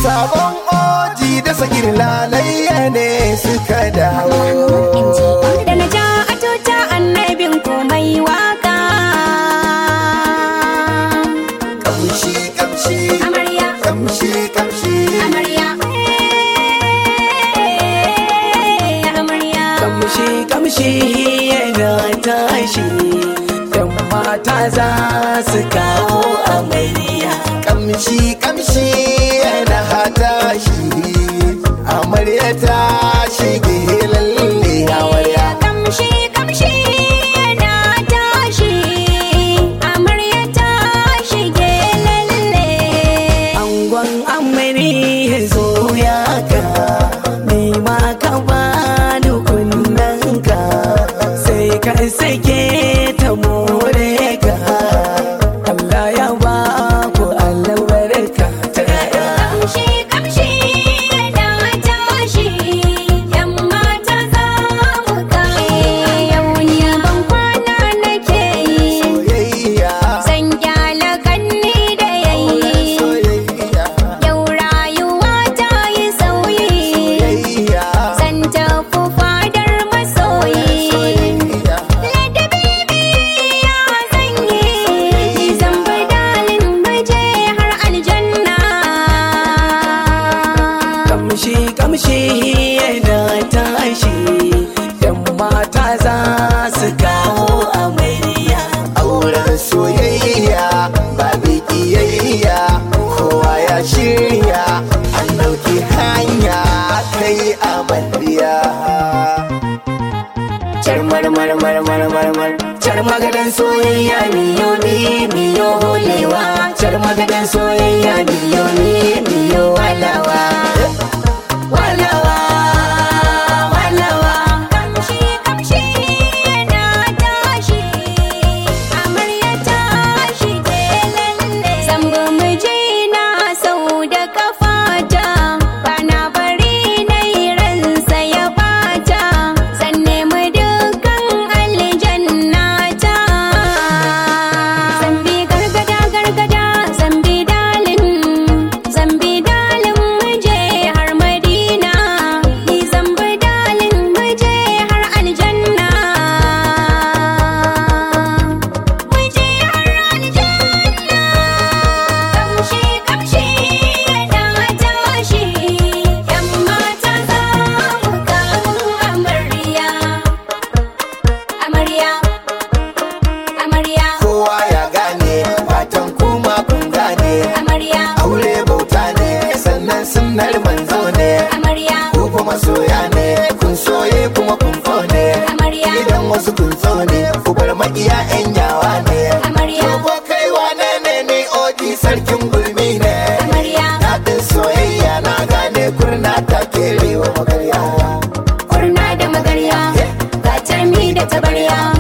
sabon oji da sagir lalayya ne suka dawo. Da na ja a tuta annabin komai waka. Kamshi kamshi Amarya, kamshi kamshi amarya, amarya. kamshi kamshi yana tashi dan mata za su kawo amarya. kamshi kamshi yana tashi amarya ta shige lalle amarya. Kamshi kamshi yana tashi amarya ta shige lalle. Angon amarya zo ya ka ni ma ka ba dukunnanka sai ka sake ta more ka. Allah ya ba ku albarka ta yaya. Kamshi kamshi yana tashi yan mata za mu kai. Yau ni ban kwana nake yi, Soyayya zan gyala kanni da yayi. soyayya Yau rayuwa ta yi sauyi, soyayya zan tafi fadar masoyi. soyayya Ladabi biya zan yi, zan bi dalin baje har aljanna. Kamshi kamshi yana tashi yan mata za su kawo amarya. auren soyayya ba bikiyayya kowa ya shirya an dauki hanya kai amarya. Charmar mar mar mar mar mar char magadan soyayya miyo ni miyo holewa. Char magadan soyayya miyo ni miyo walawa. Walawa walawa. Kamshi kamshi yana tashi amarya ta shige lalle. Zan bi mijina sau da kafata, bana bari nayi ransa ya bata. Zan nemi dukkan aljannata. Zan bi gargada gargada, zan bi dalin muje har Madina. Ni zan bi dalin muje har aljanna. Muje har aljanna. Kamshi kamshi yana tashi yan mata za mu kawo amarya. Amarya, amarya, Kowa ya gane fatan kuma kun gane amarya, aure bauta ne sannan sunnar manzo ne amarya, ko kuma soya ne kun soye kuma kun kone amarya, idan wasu kun tsone ku bar makiya yan yawa ne amarya, ko kai wane ne ni oji sarkin gulmi ne amarya. daɗin soyayya na gane kurna ta kerewa magarya. Kurna da magarya, gatar mi da tabarya.